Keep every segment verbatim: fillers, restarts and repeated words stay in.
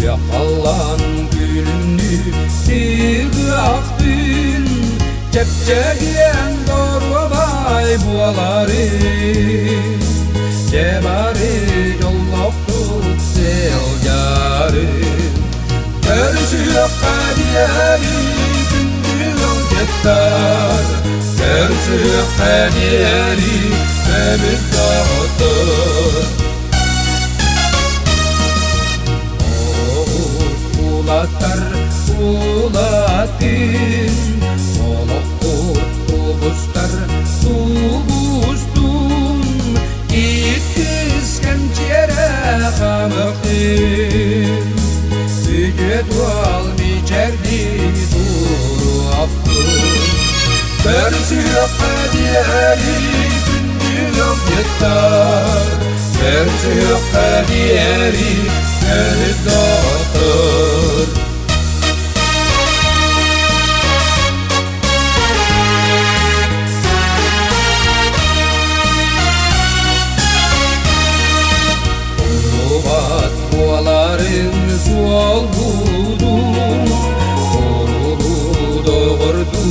Yakalan gülünü tığaktın, Çepçeğen doğrulay buaları, Cebari yolluk tut selgarı. Körüşüyor kadiyeri gündüğün yeter, Körüşüyor kadiyeri temiz dağıtır. Ulatar ulatin, Olok tubustar tubustun, İtkizken çere kamıqtin, Ücret val miçerdi duru aftun. Körüşüyor kadiyeri gündüğün yeter, Körüşüyor kadiyeri temiz dağıtır. Ulubat buaların sual budun, Orulu doğurdu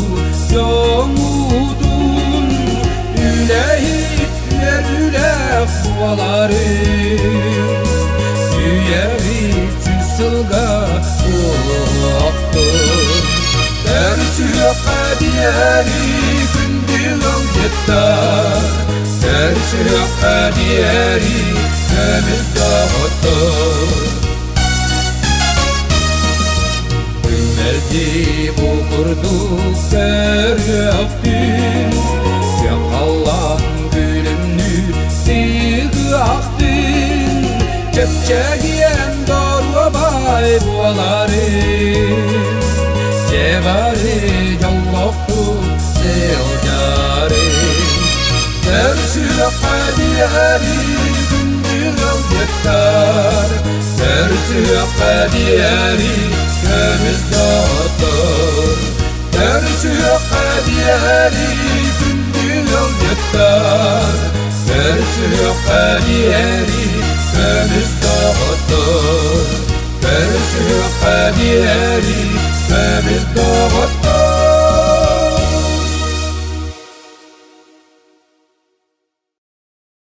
yomudun, Ülehitler üleh buaların, Yüyeri çüsülga uaktın. Körüşüyor kadiyeri gündüğün yeter, Körüşüyor kadiyeri temiz dağıtır. Bilmezdi bu kurduk seryaktın, Yakalan gülünü tığaktın, Çepçeğen doğrulay buaları, Cebari yolluk tut selgarı. Körüşüyor kadiyeri gündüğün yeter, Körüşüyor kadiyeri temiz dağıtır. Körüşüyor kadiyeri gündüğün yeter, Körüşüyor kadiyeri temiz dağıtır. Körüşüyor kadiyeri temiz dağıtır.